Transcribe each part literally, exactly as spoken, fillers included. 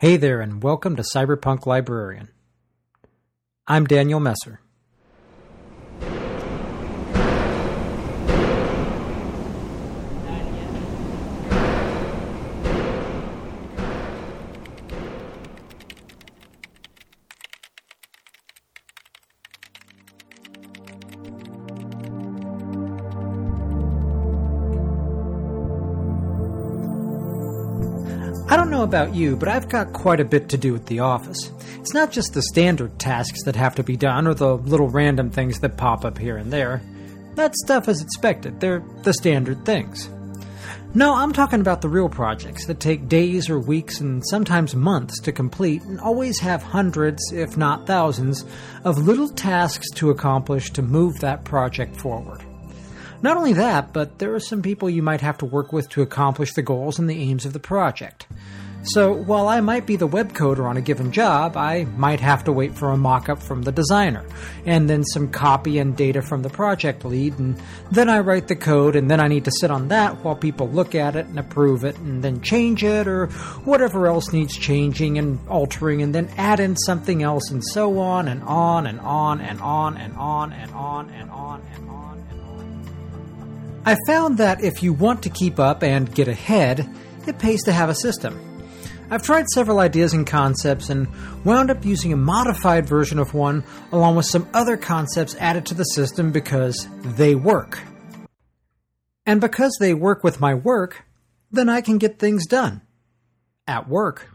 Hey there, and welcome to Cyberpunk Librarian. I'm Daniel Messer. I don't know about you, but I've got quite a bit to do at the office. It's not just the standard tasks that have to be done or the little random things that pop up here and there. That stuff is expected. They're the standard things. No, I'm talking about the real projects that take days or weeks and sometimes months to complete and always have hundreds, if not thousands, of little tasks to accomplish to move that project forward. Not only that, but there are some people you might have to work with to accomplish the goals and the aims of the project. So, while I might be the web coder on a given job, I might have to wait for a mock-up from the designer, and then some copy and data from the project lead, and then I write the code, and then I need to sit on that while people look at it and approve it, and then change it, or whatever else needs changing and altering, and then add in something else, and so on, and on, and on, and on, and on, and on, and on, and on, and on. I found that if you want to keep up and get ahead, it pays to have a system. I've tried several ideas and concepts and wound up using a modified version of one along with some other concepts added to the system because they work. And because they work with my work, then I can get things done. At work.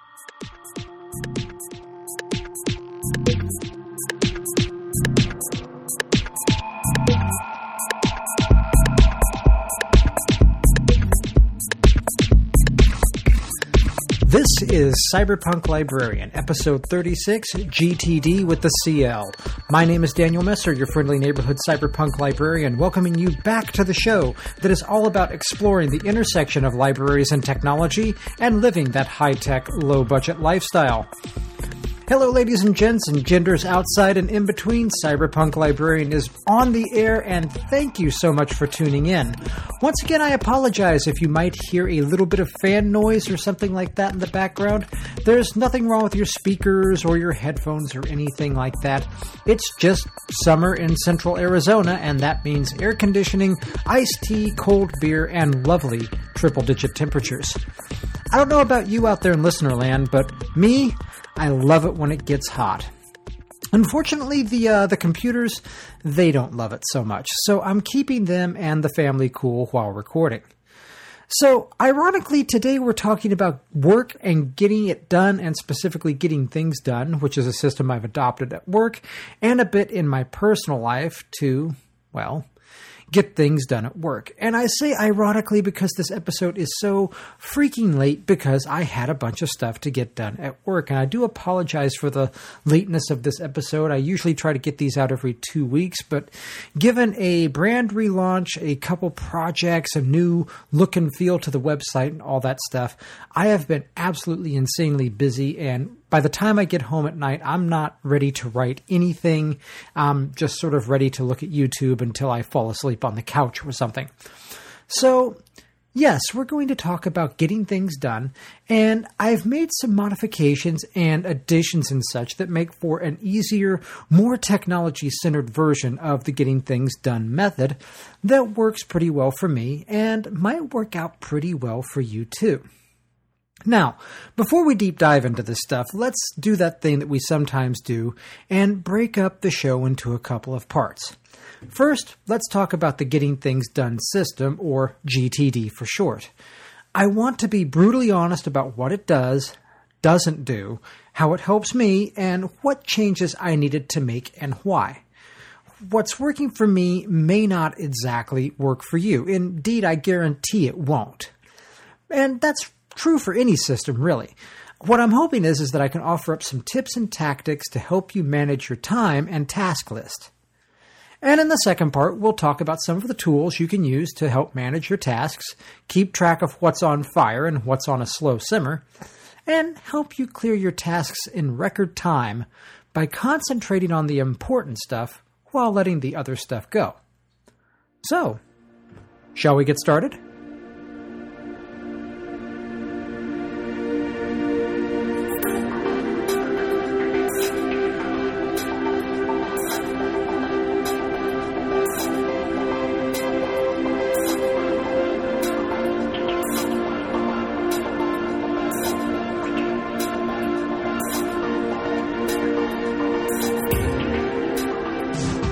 This is Cyberpunk Librarian, Episode thirty-six, G T D with the C L. My name is Daniel Messer, your friendly neighborhood Cyberpunk Librarian, welcoming you back to the show that is all about exploring the intersection of libraries and technology and living that high-tech, low-budget lifestyle. Hello, ladies and gents, and genders outside and in between. Cyberpunk Librarian is on the air, and thank you so much for tuning in. Once again, I apologize if you might hear a little bit of fan noise or something like that in the background. There's nothing wrong with your speakers or your headphones or anything like that. It's just summer in central Arizona, and that means air conditioning, iced tea, cold beer, and lovely triple-digit temperatures. I don't know about you out there in listener land, but me, I love it when it gets hot. Unfortunately, the uh, the computers, they don't love it so much, so I'm keeping them and the family cool while recording. So, ironically, today we're talking about work and getting it done, and specifically getting things done, which is a system I've adopted at work, and a bit in my personal life to, well, get things done at work. And I say ironically because this episode is so freaking late because I had a bunch of stuff to get done at work. And I do apologize for the lateness of this episode. I usually try to get these out every two weeks, but given a brand relaunch, a couple projects, a new look and feel to the website and all that stuff, I have been absolutely insanely busy, and by the time I get home at night, I'm not ready to write anything. I'm just sort of ready to look at YouTube until I fall asleep on the couch or something. So, yes, we're going to talk about getting things done, and I've made some modifications and additions and such that make for an easier, more technology-centered version of the getting things done method that works pretty well for me and might work out pretty well for you too. Now, before we deep dive into this stuff, let's do that thing that we sometimes do and break up the show into a couple of parts. First, let's talk about the Getting Things Done system, or G T D for short. I want to be brutally honest about what it does, doesn't do, how it helps me, and what changes I needed to make and why. What's working for me may not exactly work for you. Indeed, I guarantee it won't. And that's true for any system, really. What I'm hoping is, is that I can offer up some tips and tactics to help you manage your time and task list. And in the second part, we'll talk about some of the tools you can use to help manage your tasks, keep track of what's on fire and what's on a slow simmer, and help you clear your tasks in record time by concentrating on the important stuff while letting the other stuff go. So, shall we get started?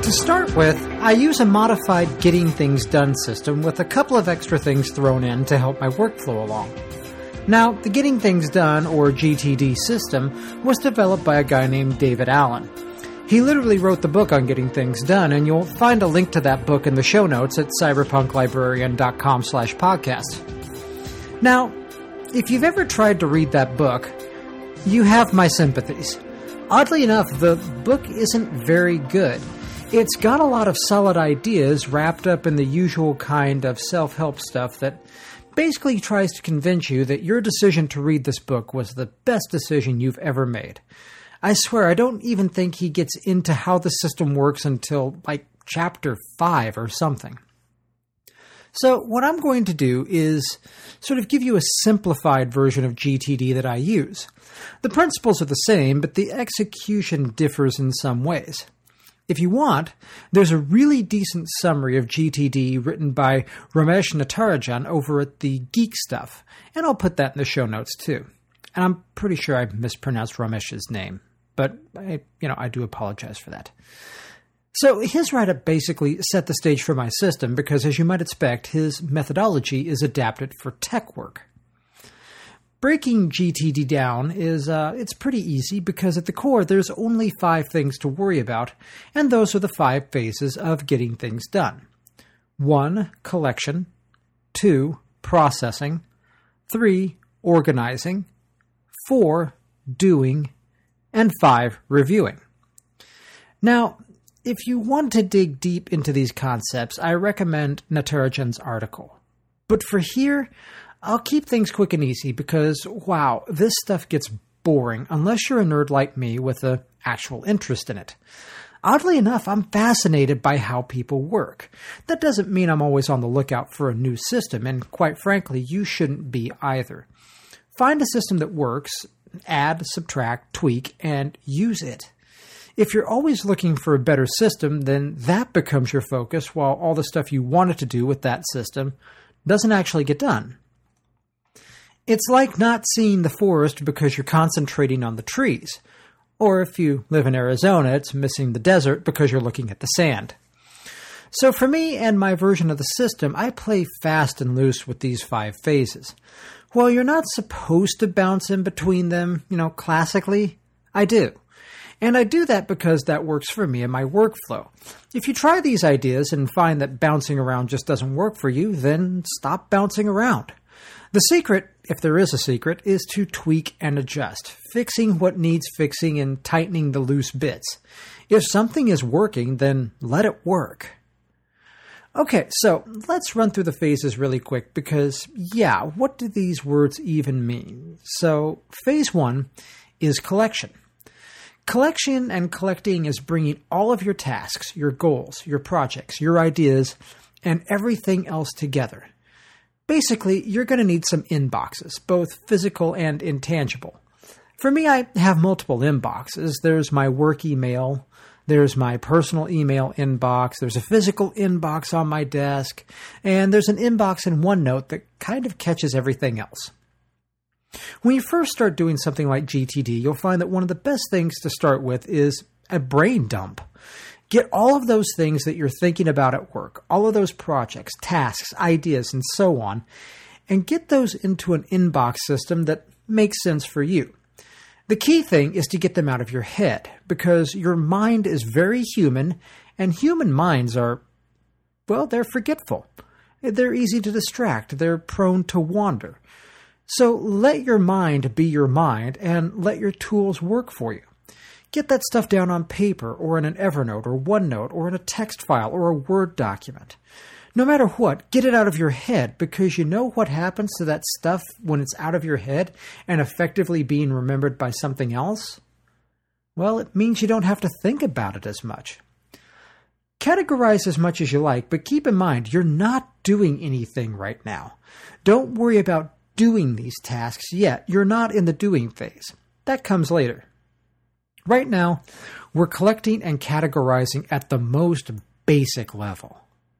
To start with, I use a modified Getting Things Done system with a couple of extra things thrown in to help my workflow along. Now, the Getting Things Done, or G T D system, was developed by a guy named David Allen. He literally wrote the book on getting things done, and you'll find a link to that book in the show notes at cyberpunklibrarian.com slash podcast. Now, if you've ever tried to read that book, you have my sympathies. Oddly enough, the book isn't very good. It's got a lot of solid ideas wrapped up in the usual kind of self-help stuff that basically tries to convince you that your decision to read this book was the best decision you've ever made. I swear, I don't even think he gets into how the system works until, like, chapter five or something. So what I'm going to do is sort of give you a simplified version of G T D that I use. The principles are the same, but the execution differs in some ways. If you want, there's a really decent summary of G T D written by Ramesh Natarajan over at the Geek Stuff, and I'll put that in the show notes too. And I'm pretty sure I mispronounced Ramesh's name, but I, you know, I do apologize for that. So his write-up basically set the stage for my system because, as you might expect, his methodology is adapted for tech work. Breaking G T D down is uh, it's pretty easy because at the core there's only five things to worry about, and those are the five phases of getting things done. One, collection. Two, processing. Three, organizing. Four, doing. And five, reviewing. Now, if you want to dig deep into these concepts, I recommend Natarajan's article. But for here, I'll keep things quick and easy because, wow, this stuff gets boring unless you're a nerd like me with an actual interest in it. Oddly enough, I'm fascinated by how people work. That doesn't mean I'm always on the lookout for a new system, and quite frankly, you shouldn't be either. Find a system that works, add, subtract, tweak, and use it. If you're always looking for a better system, then that becomes your focus while all the stuff you wanted to do with that system doesn't actually get done. It's like not seeing the forest because you're concentrating on the trees. Or if you live in Arizona, it's missing the desert because you're looking at the sand. So for me and my version of the system, I play fast and loose with these five phases. While you're not supposed to bounce in between them, you know, classically, I do. And I do that because that works for me in my workflow. If you try these ideas and find that bouncing around just doesn't work for you, then stop bouncing around. The secret, if there is a secret, is to tweak and adjust, fixing what needs fixing and tightening the loose bits. If something is working, then let it work. Okay, so let's run through the phases really quick because, yeah, what do these words even mean? So, phase one is collection. Collection and collecting is bringing all of your tasks, your goals, your projects, your ideas, and everything else together. Basically, you're going to need some inboxes, both physical and intangible. For me, I have multiple inboxes. There's my work email, there's my personal email inbox, there's a physical inbox on my desk, and there's an inbox in OneNote that kind of catches everything else. When you first start doing something like G T D, you'll find that one of the best things to start with is a brain dump. Get all of those things that you're thinking about at work, all of those projects, tasks, ideas, and so on, and get those into an inbox system that makes sense for you. The key thing is to get them out of your head, because your mind is very human, and human minds are, well, they're forgetful. They're easy to distract. They're prone to wander. So let your mind be your mind, and let your tools work for you. Get that stuff down on paper or in an Evernote or OneNote or in a text file or a Word document. No matter what, get it out of your head because you know what happens to that stuff when it's out of your head and effectively being remembered by something else? Well, it means you don't have to think about it as much. Categorize as much as you like, but keep in mind you're not doing anything right now. Don't worry about doing these tasks yet. You're not in the doing phase. That comes later. Right now, we're collecting and categorizing at the most basic level.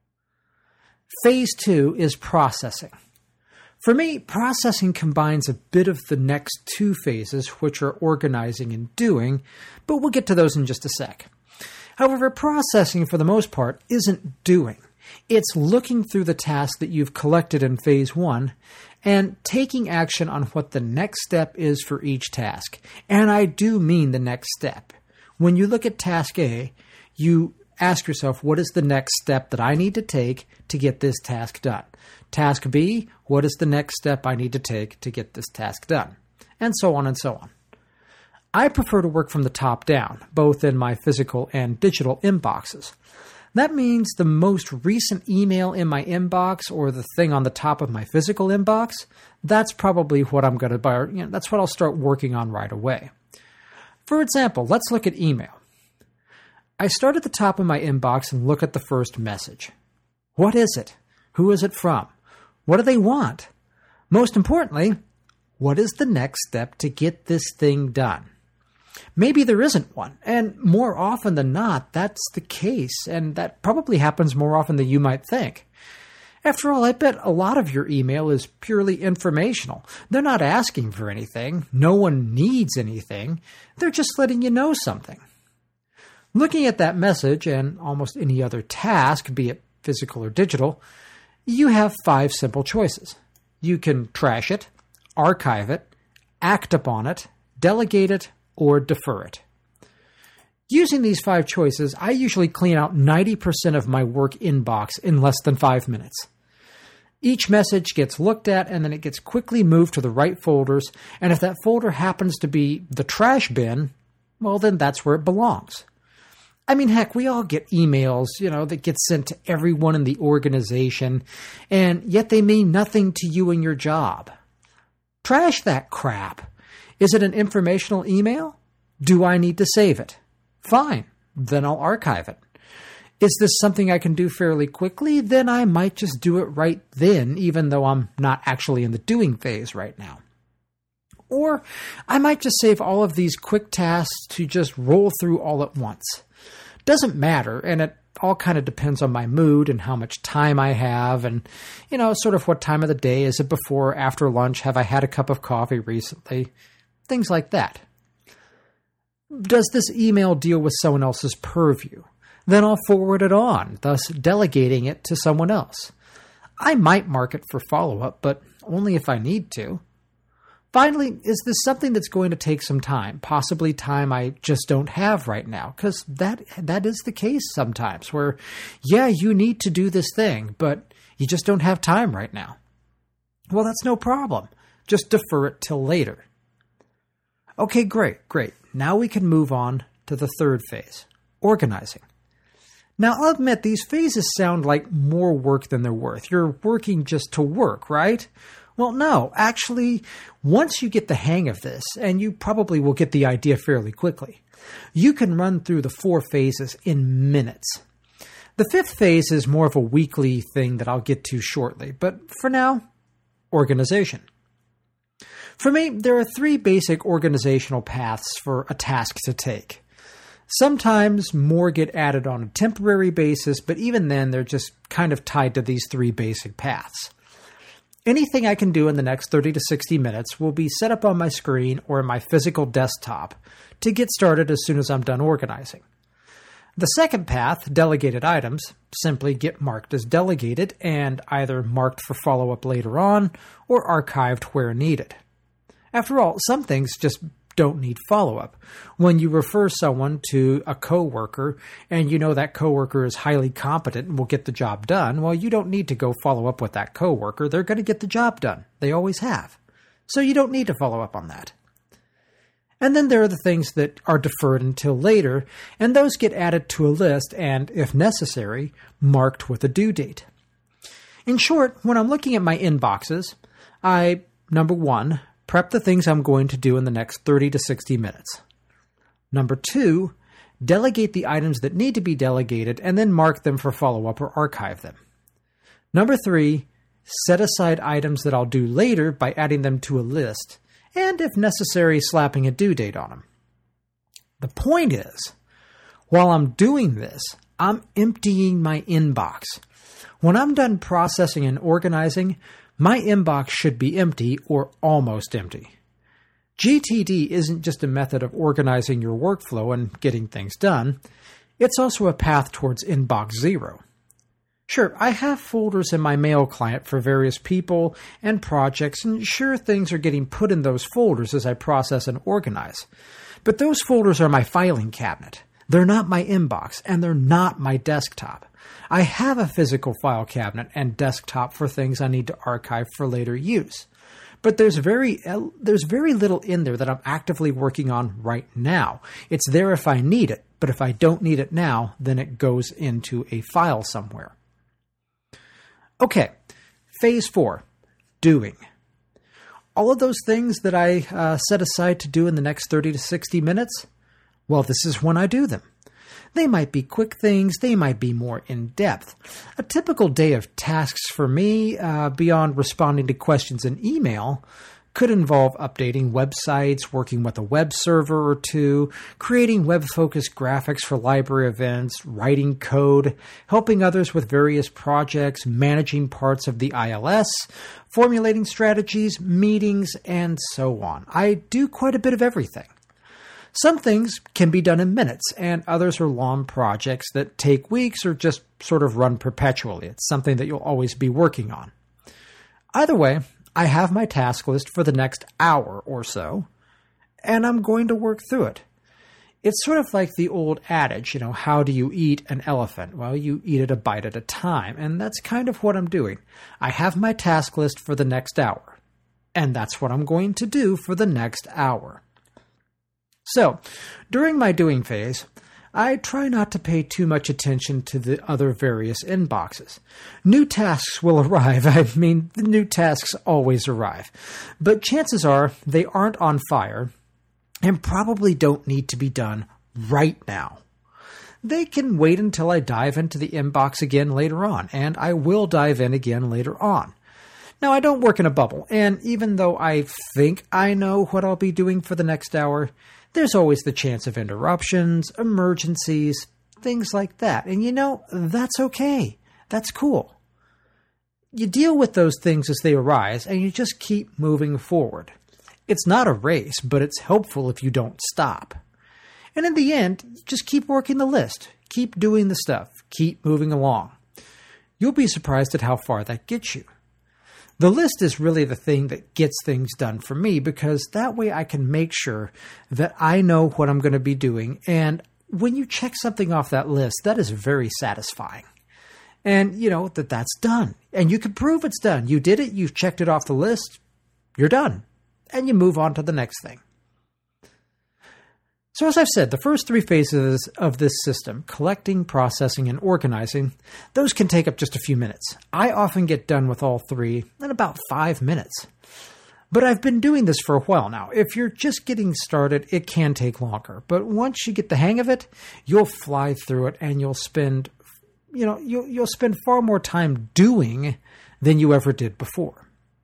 Phase two is processing. For me, processing combines a bit of the next two phases, which are organizing and doing, but we'll get to those in just a sec. However, processing for the most part isn't doing. It's looking through the tasks that you've collected in phase one and taking action on what the next step is for each task. And I do mean the next step. When you look at task A, you ask yourself, what is the next step that I need to take to get this task done? Task B, what is the next step I need to take to get this task done? And so on and so on. I prefer to work from the top down, both in my physical and digital inboxes. That means the most recent email in my inbox or the thing on the top of my physical inbox, that's probably what I'm going to buy. You know, that's what I'll start working on right away. For example, let's look at email. I start at the top of my inbox and look at the first message. What is it? Who is it from? What do they want? Most importantly, what is the next step to get this thing done? Maybe there isn't one, and more often than not, that's the case, and that probably happens more often than you might think. After all, I bet a lot of your email is purely informational. They're not asking for anything. No one needs anything. They're just letting you know something. Looking at that message and almost any other task, be it physical or digital, you have five simple choices. You can trash it, archive it, act upon it, delegate it, or defer it. Using these five choices, I usually clean out ninety percent of my work inbox in less than five minutes. Each message gets looked at and then it gets quickly moved to the right folders, and if that folder happens to be the trash bin, well then that's where it belongs. I mean, heck, we all get emails, you know, that get sent to everyone in the organization, and yet they mean nothing to you and your job. Trash that crap. Is it an informational email? Do I need to save it? Fine, then I'll archive it. Is this something I can do fairly quickly? Then I might just do it right then, even though I'm not actually in the doing phase right now. Or I might just save all of these quick tasks to just roll through all at once. Doesn't matter, and it all kind of depends on my mood and how much time I have and, you know, sort of what time of the day. Is it before or after lunch? Have I had a cup of coffee recently? Things like that. Does this email deal with someone else's purview? Then I'll forward it on, thus delegating it to someone else. I might mark it for follow-up, but only if I need to. Finally, is this something that's going to take some time, possibly time I just don't have right now? Because that that is the case sometimes, where, yeah, you need to do this thing, but you just don't have time right now. Well, that's no problem. Just defer it till later. Okay, great, great. Now we can move on to the third phase, organizing. Now, I'll admit these phases sound like more work than they're worth. You're working just to work, right? Well, no, actually, once you get the hang of this, and you probably will get the idea fairly quickly, you can run through the four phases in minutes. The fifth phase is more of a weekly thing that I'll get to shortly, but for now, organization. For me, there are three basic organizational paths for a task to take. Sometimes more get added on a temporary basis, but even then they're just kind of tied to these three basic paths. Anything I can do in the next thirty to sixty minutes will be set up on my screen or in my physical desktop to get started as soon as I'm done organizing. The second path, delegated items, simply get marked as delegated and either marked for follow-up later on or archived where needed. After all, some things just don't need follow-up. When you refer someone to a coworker and you know that coworker is highly competent and will get the job done, well, you don't need to go follow up with that coworker. They're going to get the job done. They always have. So you don't need to follow up on that. And then there are the things that are deferred until later, and those get added to a list and, if necessary, marked with a due date. In short, when I'm looking at my inboxes, I, number one, prep the things I'm going to do in the next thirty to sixty minutes. Number two, delegate the items that need to be delegated and then mark them for follow-up or archive them. Number three, set aside items that I'll do later by adding them to a list and, if necessary, slapping a due date on them. The point is, while I'm doing this, I'm emptying my inbox. When I'm done processing and organizing, my inbox should be empty or almost empty. G T D isn't just a method of organizing your workflow and getting things done. It's also a path towards inbox zero. Sure, I have folders in my mail client for various people and projects, and sure, things are getting put in those folders as I process and organize. But those folders are my filing cabinet. They're not my inbox, and they're not my desktop. I have a physical file cabinet and desktop for things I need to archive for later use. But there's very there's very little in there that I'm actively working on right now. It's there if I need it, but if I don't need it now, then it goes into a file somewhere. Okay, phase four, doing. All of those things that I uh, set aside to do in the next thirty to sixty minutes, well, this is when I do them. They might be quick things, they might be more in-depth. A typical day of tasks for me, uh, beyond responding to questions in email, could involve updating websites, working with a web server or two, creating web-focused graphics for library events, writing code, helping others with various projects, managing parts of the I L S, formulating strategies, meetings, and so on. I do quite a bit of everything. Some things can be done in minutes, and others are long projects that take weeks or just sort of run perpetually. It's something that you'll always be working on. Either way, I have my task list for the next hour or so, and I'm going to work through it. It's sort of like the old adage, you know, how do you eat an elephant? Well, you eat it a bite at a time, and that's kind of what I'm doing. I have my task list for the next hour, and that's what I'm going to do for the next hour. So, during my doing phase, I try not to pay too much attention to the other various inboxes. New tasks will arrive. I mean, the new tasks always arrive. But chances are they aren't on fire and probably don't need to be done right now. They can wait until I dive into the inbox again later on, and I will dive in again later on. Now, I don't work in a bubble, and even though I think I know what I'll be doing for the next hour, there's always the chance of interruptions, emergencies, things like that. And you know, that's okay. That's cool. You deal with those things as they arise, and you just keep moving forward. It's not a race, but it's helpful if you don't stop. And in the end, just keep working the list. Keep doing the stuff. Keep moving along. You'll be surprised at how far that gets you. The list is really the thing that gets things done for me, because that way I can make sure that I know what I'm going to be doing. And when you check something off that list, that is very satisfying. And you know that that's done. And you can prove it's done. You did it. You've checked it off the list. You're done. And you move on to the next thing. So as I've said, the first three phases of this system, collecting, processing, and organizing, those can take up just a few minutes. I often get done with all three in about five minutes. But I've been doing this for a while now. If you're just getting started, it can take longer. But once you get the hang of it, you'll fly through it, and you'll spend, you know, you'll, you'll spend far more time doing than you ever did before.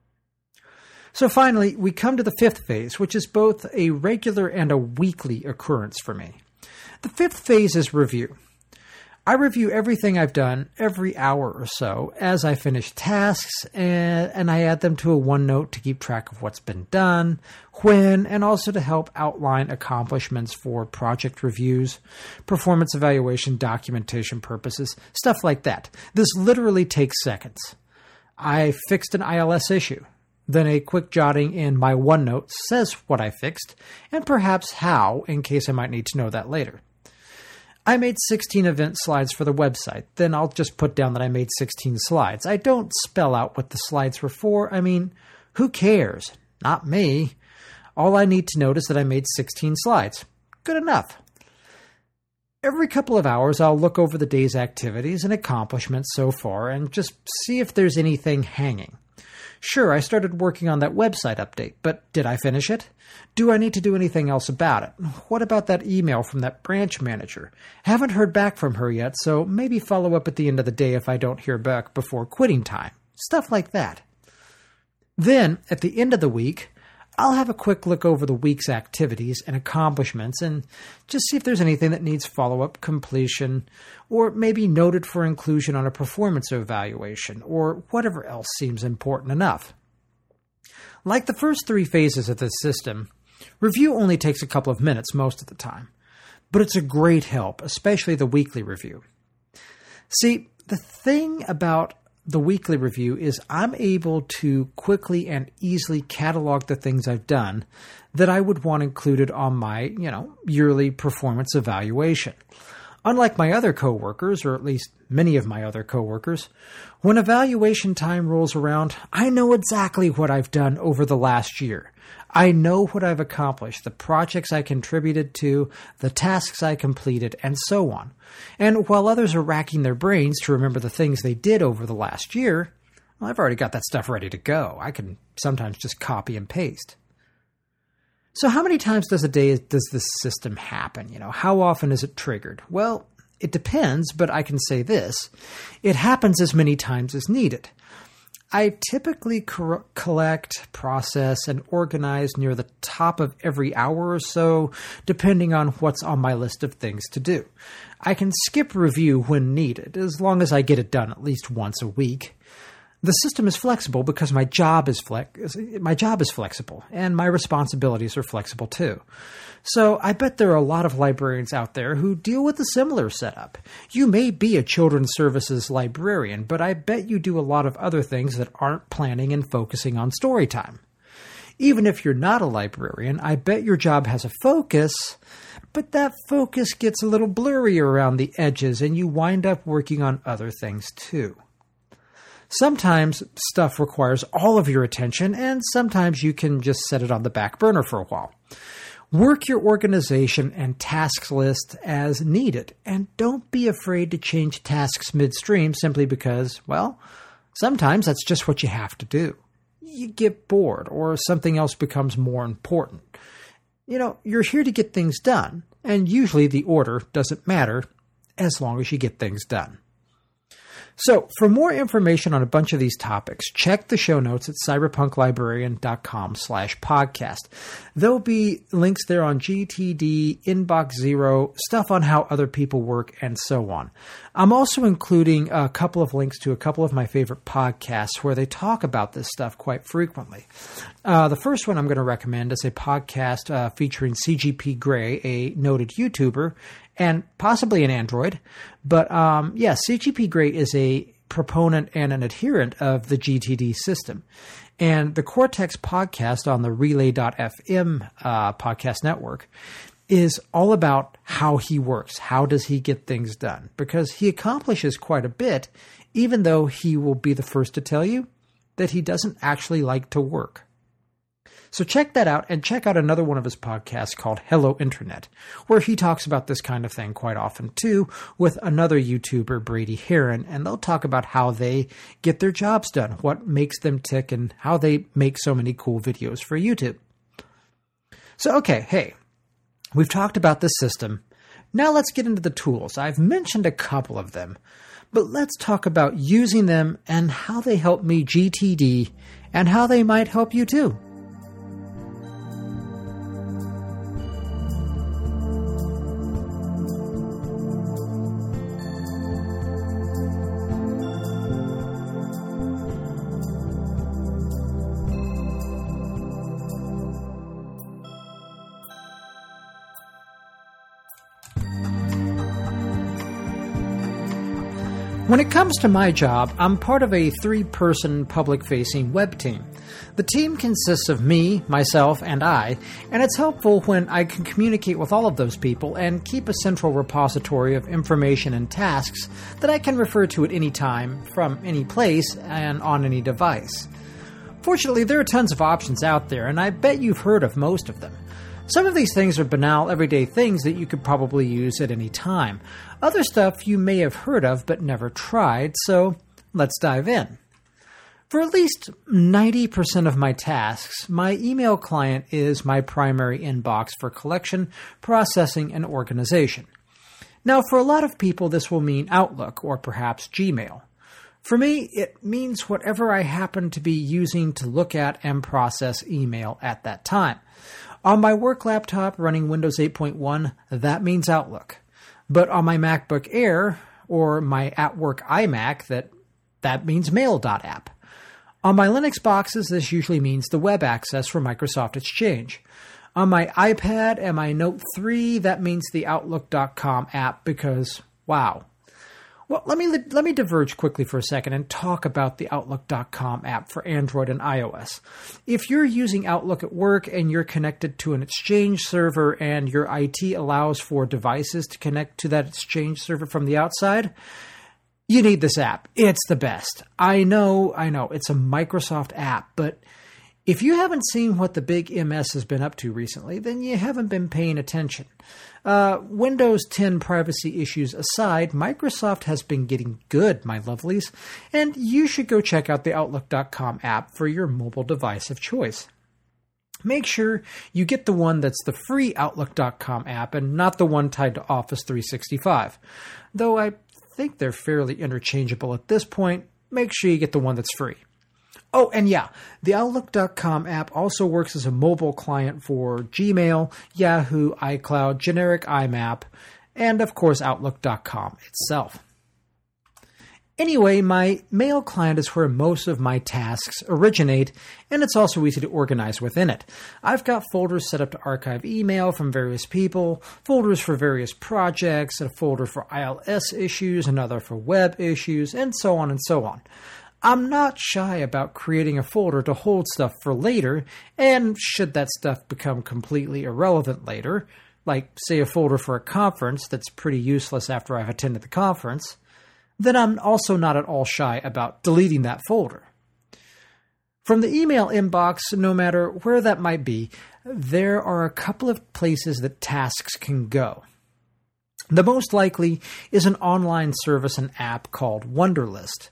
So finally, we come to the fifth phase, which is both a regular and a weekly occurrence for me. The fifth phase is review. I review everything I've done every hour or so as I finish tasks, and, and I add them to a OneNote to keep track of what's been done, when, and also to help outline accomplishments for project reviews, performance evaluation, documentation purposes, stuff like that. This literally takes seconds. I fixed an I L S issue. Then a quick jotting in my OneNote says what I fixed, and perhaps how, in case I might need to know that later. I made sixteen event slides for the website. Then I'll just put down that I made sixteen slides. I don't spell out what the slides were for. I mean, who cares? Not me. All I need to note is that I made sixteen slides. Good enough. Every couple of hours, I'll look over the day's activities and accomplishments so far and just see if there's anything hanging. Sure, I started working on that website update, but did I finish it? Do I need to do anything else about it? What about that email from that branch manager? Haven't heard back from her yet, so maybe follow up at the end of the day if I don't hear back before quitting time. Stuff like that. Then, at the end of the week, I'll have a quick look over the week's activities and accomplishments and just see if there's anything that needs follow-up, completion, or maybe noted for inclusion on a performance evaluation, or whatever else seems important enough. Like the first three phases of this system, review only takes a couple of minutes most of the time. but it's a great help, especially the weekly review. See, the thing about the weekly review is I'm able to quickly and easily catalog the things I've done that I would want included on my, you know, yearly performance evaluation. Unlike my other coworkers, or at least many of my other coworkers, when evaluation time rolls around, I know exactly what I've done over the last year. I know what I've accomplished, the projects I contributed to, the tasks I completed, and so on. And while others are racking their brains to remember the things they did over the last year, well, I've already got that stuff ready to go. I can sometimes just copy and paste. So how many times does a day does this system happen? You know, how often is it triggered? Well, it depends, but I can say this. It happens as many times as needed. I typically co- collect, process, and organize near the top of every hour or so, depending on what's on my list of things to do. I can skip review when needed, as long as I get it done at least once a week. The system is flexible because my job is flex- my job is flexible, and my responsibilities are flexible too. So I bet there are a lot of librarians out there who deal with a similar setup. You may be a children's services librarian, but I bet you do a lot of other things that aren't planning and focusing on story time. Even if you're not a librarian, I bet your job has a focus, but that focus gets a little blurry around the edges, and you wind up working on other things too. Sometimes stuff requires all of your attention, and sometimes you can just set it on the back burner for a while. Work your organization and tasks list as needed, and don't be afraid to change tasks midstream simply because, well, sometimes that's just what you have to do. You get bored, or something else becomes more important. You know, you're here to get things done, and usually the order doesn't matter as long as you get things done. So, for more information on a bunch of these topics, check the show notes at cyberpunklibrarian.com slash podcast. There'll be links there on G T D, Inbox Zero, stuff on how other people work, and so on. I'm also including a couple of links to a couple of my favorite podcasts where they talk about this stuff quite frequently. Uh, the first one I'm going to recommend is a podcast uh, featuring C G P Grey, a noted YouTuber, and possibly an android. But um, yeah, C G P Grey is a proponent and an adherent of the G T D system. And the Cortex podcast on the Relay dot f m uh, podcast network is all about how he works. How does he get things done? Because he accomplishes quite a bit, even though he will be the first to tell you that he doesn't actually like to work. So check that out, and check out another one of his podcasts called Hello Internet, where he talks about this kind of thing quite often too, with another YouTuber, Brady Heron, and they'll talk about how they get their jobs done, what makes them tick, and how they make so many cool videos for YouTube. So okay, hey, we've talked about this system. Now let's get into the tools. I've mentioned a couple of them, but let's talk about using them and how they help me G T D and how they might help you too. When it comes to my job, I'm part of a three-person public-facing web team. The team consists of me, myself, and I, and it's helpful when I can communicate with all of those people and keep a central repository of information and tasks that I can refer to at any time, from any place, and on any device. Fortunately, there are tons of options out there, and I bet you've heard of most of them. Some of these things are banal, everyday things that you could probably use at any time. Other stuff you may have heard of but never tried, so let's dive in. For at least ninety percent of my tasks, my email client is my primary inbox for collection, processing, and organization. Now, for a lot of people, this will mean Outlook or perhaps Gmail. For me, it means whatever I happen to be using to look at and process email at that time. On my work laptop running Windows eight point one, that means Outlook. But on my MacBook Air or my at-work iMac, that, that means Mail.app. On my Linux boxes, this usually means the web access for Microsoft Exchange. On my iPad and my Note three, that means the Outlook dot com app because, wow. Well, let me let me diverge quickly for a second and talk about the Outlook dot com app for Android and iOS. If you're using Outlook at work and you're connected to an Exchange server and your I T allows for devices to connect to that Exchange server from the outside, you need this app. It's the best. I know, I know, it's a Microsoft app, but if you haven't seen what the big M S has been up to recently, then you haven't been paying attention. Uh, Windows ten privacy issues aside, Microsoft has been getting good, my lovelies, and you should go check out the Outlook dot com app for your mobile device of choice. Make sure you get the one that's the free Outlook dot com app and not the one tied to Office three sixty-five. Though I think they're fairly interchangeable at this point, make sure you get the one that's free. Oh, and yeah, the Outlook dot com app also works as a mobile client for Gmail, Yahoo, iCloud, generic I MAP, and of course Outlook dot com itself. Anyway, my mail client is where most of my tasks originate, and it's also easy to organize within it. I've got folders set up to archive email from various people, folders for various projects, a folder for I L S issues, another for web issues, and so on and so on. I'm not shy about creating a folder to hold stuff for later, and should that stuff become completely irrelevant later, like, say, a folder for a conference that's pretty useless after I've attended the conference, then I'm also not at all shy about deleting that folder. From the email inbox, no matter where that might be, there are a couple of places that tasks can go. The most likely is an online service and app called Wunderlist.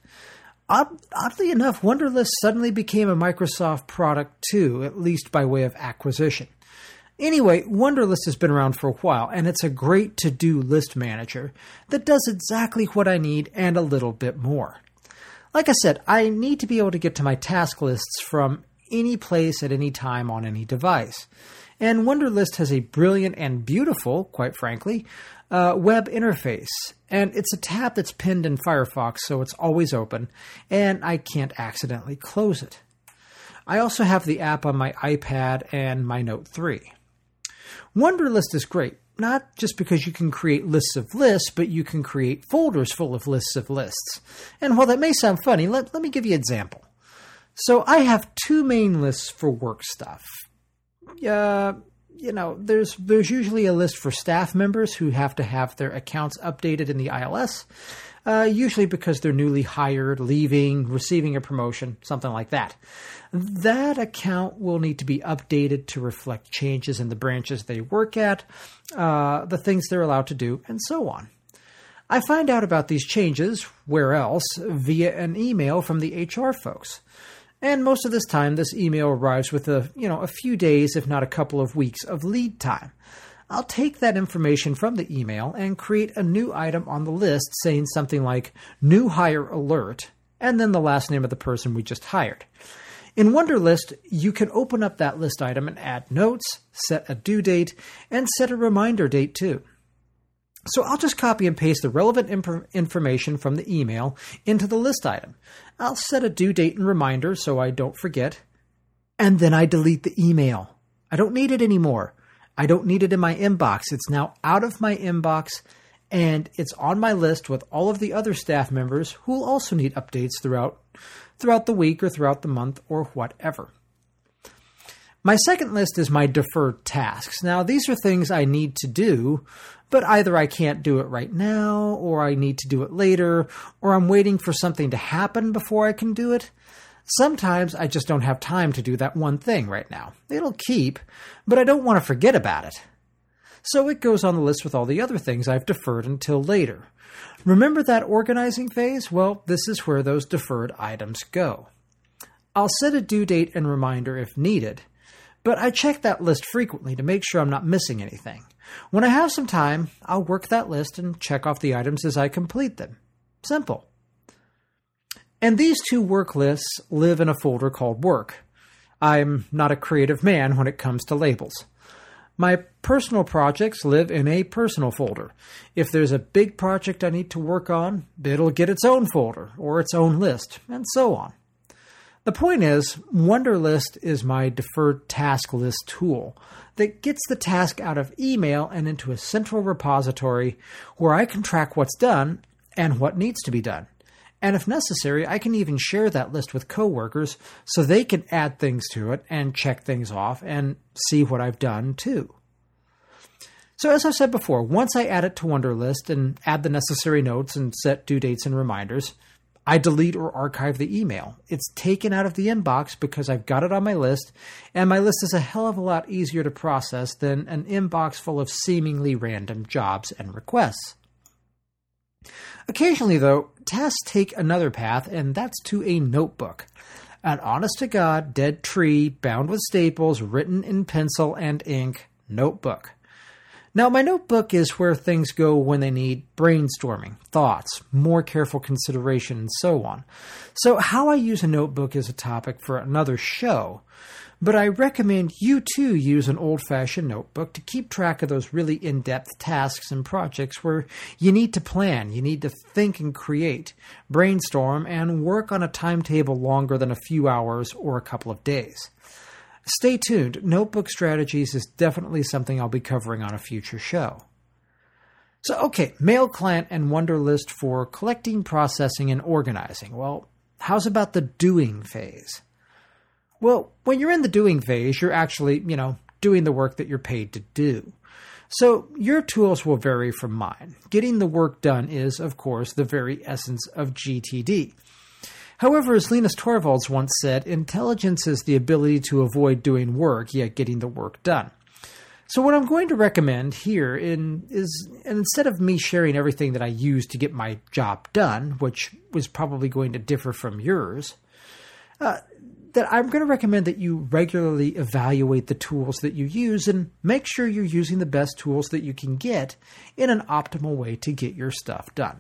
Oddly enough, Wunderlist suddenly became a Microsoft product too, at least by way of acquisition. Anyway, Wunderlist has been around for a while, and it's a great to-do list manager that does exactly what I need and a little bit more. Like I said, I need to be able to get to my task lists from any place at any time on any device. And Wunderlist has a brilliant and beautiful, quite frankly, uh, web interface. And it's a tab that's pinned in Firefox, so it's always open, and I can't accidentally close it. I also have the app on my iPad and my Note three. Wunderlist is great, not just because you can create lists of lists, but you can create folders full of lists of lists. And while that may sound funny, let, let me give you an example. So I have two main lists for work stuff. Uh, you know, there's there's usually a list for staff members who have to have their accounts updated in the I L S, uh, usually because they're newly hired, leaving, receiving a promotion, something like that. That account will need to be updated to reflect changes in the branches they work at, uh, the things they're allowed to do, and so on. I find out about these changes, where else, via an email from the H R folks. And most of this time, this email arrives with a, you know, a few days, if not a couple of weeks, of lead time. I'll take that information from the email and create a new item on the list saying something like new hire alert, and then the last name of the person we just hired. In Wunderlist, you can open up that list item and add notes, set a due date, and set a reminder date too. So I'll just copy and paste the relevant imp- information from the email into the list item. I'll set a due date and reminder so I don't forget. And then I delete the email. I don't need it anymore. I don't need it in my inbox. It's now out of my inbox, and it's on my list with all of the other staff members who will also need updates throughout, throughout the week or throughout the month or whatever. My second list is my deferred tasks. Now, these are things I need to do, but either I can't do it right now, or I need to do it later, or I'm waiting for something to happen before I can do it. Sometimes I just don't have time to do that one thing right now. It'll keep, but I don't want to forget about it. So it goes on the list with all the other things I've deferred until later. Remember that organizing phase? Well, this is where those deferred items go. I'll set a due date and reminder if needed, but I check that list frequently to make sure I'm not missing anything. When I have some time, I'll work that list and check off the items as I complete them. Simple. And these two work lists live in a folder called Work. I'm not a creative man when it comes to labels. My personal projects live in a personal folder. If there's a big project I need to work on, it'll get its own folder or its own list, and so on. The point is, Wunderlist is my deferred task list tool that gets the task out of email and into a central repository where I can track what's done and what needs to be done. And if necessary, I can even share that list with coworkers so they can add things to it and check things off and see what I've done too. So as I've said before, once I add it to Wunderlist and add the necessary notes and set due dates and reminders, I delete or archive the email. It's taken out of the inbox because I've got it on my list, and my list is a hell of a lot easier to process than an inbox full of seemingly random jobs and requests. Occasionally, though, tasks take another path, and that's to a notebook. An honest-to-God, dead tree, bound with staples, written in pencil and ink notebook. Now, my notebook is where things go when they need brainstorming, thoughts, more careful consideration, and so on. So how I use a notebook is a topic for another show, but I recommend you too use an old-fashioned notebook to keep track of those really in-depth tasks and projects where you need to plan, you need to think and create, brainstorm, and work on a timetable longer than a few hours or a couple of days. Stay tuned. Notebook strategies is definitely something I'll be covering on a future show. So, okay, Mail Client and Wunderlist for collecting, processing, and organizing. Well, how's about the doing phase? Well, when you're in the doing phase, you're actually, you know, doing the work that you're paid to do. So your tools will vary from mine. Getting the work done is, of course, the very essence of G T D. However, as Linus Torvalds once said, intelligence is the ability to avoid doing work, yet getting the work done. So what I'm going to recommend here in, is, and instead of me sharing everything that I use to get my job done, which was probably going to differ from yours, uh, that I'm going to recommend that you regularly evaluate the tools that you use and make sure you're using the best tools that you can get in an optimal way to get your stuff done.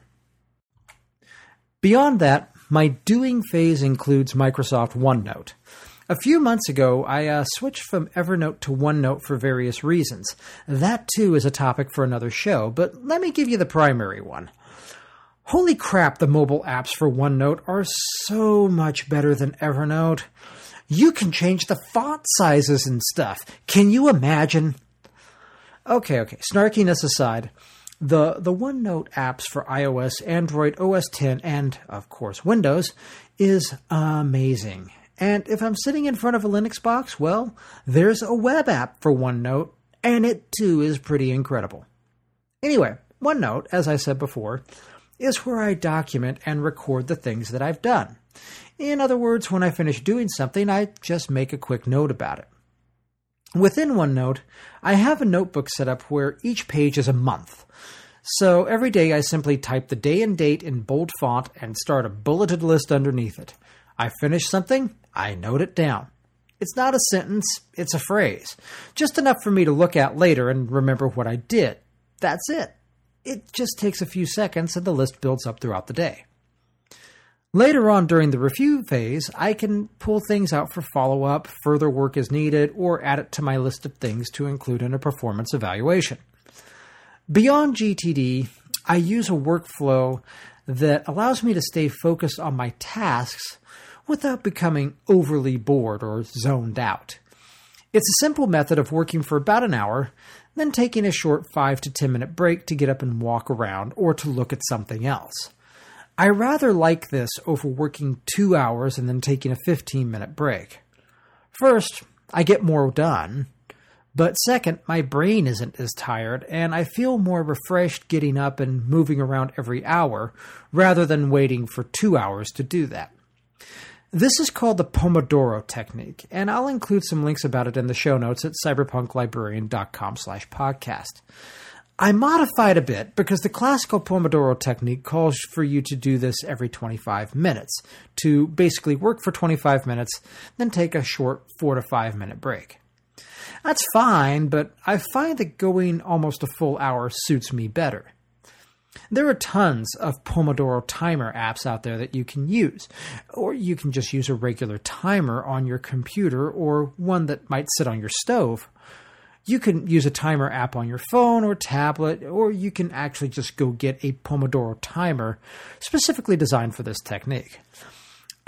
Beyond that, my doing phase includes Microsoft OneNote. A few months ago, I uh, switched from Evernote to OneNote for various reasons. That, too, is a topic for another show, but let me give you the primary one. Holy crap, the mobile apps for OneNote are so much better than Evernote. You can change the font sizes and stuff. Can you imagine? Okay, okay, snarkiness aside. The the OneNote apps for iOS, Android, O S ten, and, of course, Windows is amazing. And if I'm sitting in front of a Linux box, well, there's a web app for OneNote, and it, too, is pretty incredible. Anyway, OneNote, as I said before, is where I document and record the things that I've done. In other words, when I finish doing something, I just make a quick note about it. Within OneNote, I have a notebook set up where each page is a month. So every day I simply type the day and date in bold font and start a bulleted list underneath it. I finish something, I note it down. It's not a sentence, it's a phrase. Just enough for me to look at later and remember what I did. That's it. It just takes a few seconds and the list builds up throughout the day. Later on during the review phase, I can pull things out for follow-up, further work is needed, or add it to my list of things to include in a performance evaluation. Beyond G T D, I use a workflow that allows me to stay focused on my tasks without becoming overly bored or zoned out. It's a simple method of working for about an hour, then taking a short five to ten minute break to get up and walk around or to look at something else. I rather like this over working two hours and then taking a fifteen minute break. First, I get more done, but second, my brain isn't as tired and I feel more refreshed getting up and moving around every hour rather than waiting for two hours to do that. This is called the Pomodoro technique, and I'll include some links about it in the show notes at cyberpunklibrarian.com slash podcast. I modified a bit because the classical Pomodoro technique calls for you to do this every twenty-five minutes, to basically work for twenty-five minutes, then take a short four to five minute break. That's fine, but I find that going almost a full hour suits me better. There are tons of Pomodoro timer apps out there that you can use, or you can just use a regular timer on your computer or one that might sit on your stove. You can use a timer app on your phone or tablet, or you can actually just go get a Pomodoro timer specifically designed for this technique.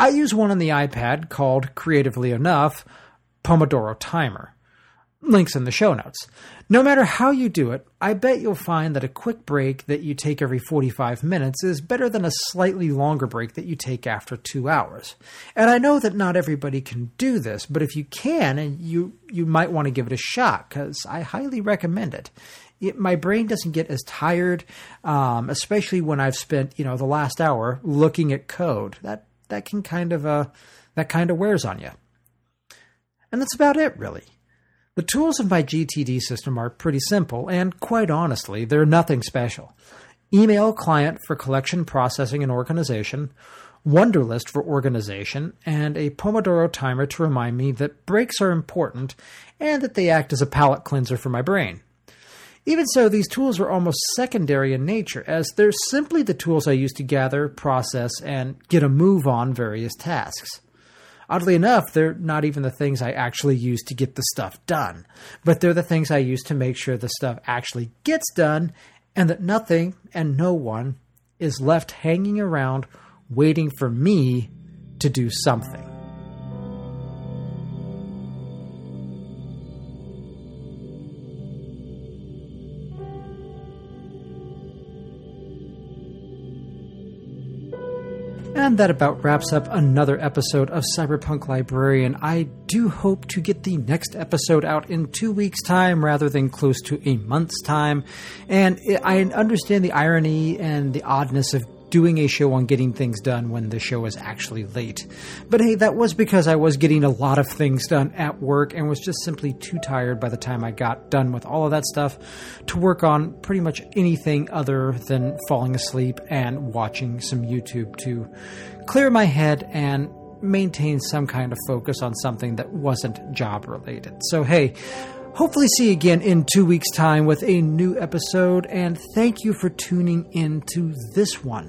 I use one on the iPad called, creatively enough, Pomodoro Timer. Links in the show notes. No matter how you do it, I bet you'll find that a quick break that you take every forty-five minutes is better than a slightly longer break that you take after two hours. And I know that not everybody can do this, but if you can, and you, you might want to give it a shot, because I highly recommend it. It, my brain doesn't get as tired, um, especially when I've spent, you know, the last hour looking at code. That that can kind of uh, that kind of wears on you. And that's about it, really. The tools of my G T D system are pretty simple, and quite honestly, they're nothing special. Email client for collection, processing, and organization, Wunderlist for organization, and a Pomodoro timer to remind me that breaks are important and that they act as a palate cleanser for my brain. Even so, these tools are almost secondary in nature, as they're simply the tools I use to gather, process, and get a move on various tasks. Oddly enough, they're not even the things I actually use to get the stuff done, but they're the things I use to make sure the stuff actually gets done and that nothing and no one is left hanging around waiting for me to do something. And that about wraps up another episode of Cyberpunk Librarian. I do hope to get the next episode out in two weeks' time rather than close to a month's time. And I understand the irony and the oddness of doing a show on getting things done when the show is actually late. But hey, that was because I was getting a lot of things done at work and was just simply too tired by the time I got done with all of that stuff to work on pretty much anything other than falling asleep and watching some YouTube to clear my head and maintain some kind of focus on something that wasn't job related. So hey, hopefully see you again in two weeks' time with a new episode, and thank you for tuning in to this one.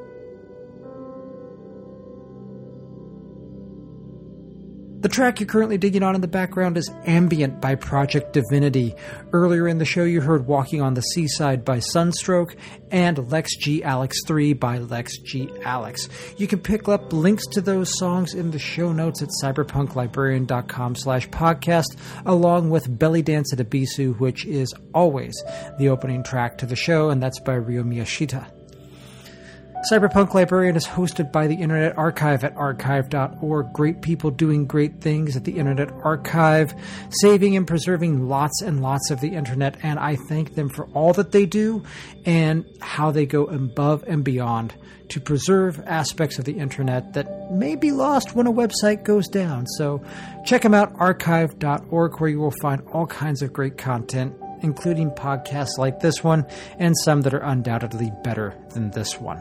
The track you're currently digging on in the background is Ambient by Project Divinity. Earlier in the show you heard Walking on the Seaside by Sunstroke and Lex G Alex three by Lex G Alex. You can pick up links to those songs in the show notes at cyberpunklibrarian.com slash podcast, along with Belly Dance at Abisu, which is always the opening track to the show, and that's by Ryo Miyashita. Cyberpunk Librarian is hosted by the Internet Archive at archive dot org. Great people doing great things at the Internet Archive, saving and preserving lots and lots of the Internet, and I thank them for all that they do and how they go above and beyond to preserve aspects of the Internet that may be lost when a website goes down. So check them out, archive dot org, where you will find all kinds of great content, including podcasts like this one and some that are undoubtedly better than this one.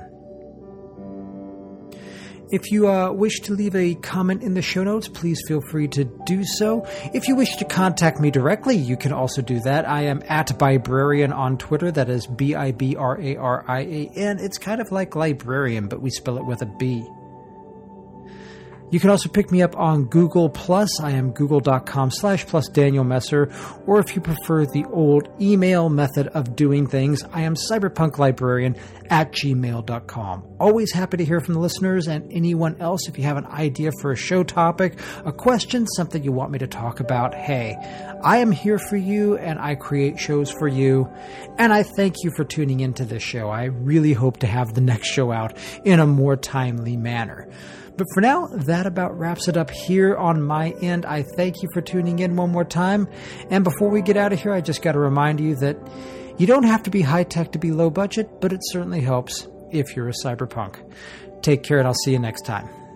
If you uh, wish to leave a comment in the show notes, please feel free to do so. If you wish to contact me directly, you can also do that. I am at Bibrarian on Twitter. That is B I B R A R I A N. It's kind of like librarian, but we spell it with a B. You can also pick me up on Google Plus. I am google.com slash plus Daniel Messer. Or if you prefer the old email method of doing things, I am cyberpunklibrarian at gmail dot com. Always happy to hear from the listeners and anyone else. If you have an idea for a show topic, a question, something you want me to talk about, hey, I am here for you and I create shows for you. And I thank you for tuning into this show. I really hope to have the next show out in a more timely manner. But for now, that about wraps it up here on my end. I thank you for tuning in one more time. And before we get out of here, I just got to remind you that you don't have to be high-tech to be low budget, but it certainly helps if you're a cyberpunk. Take care, and I'll see you next time.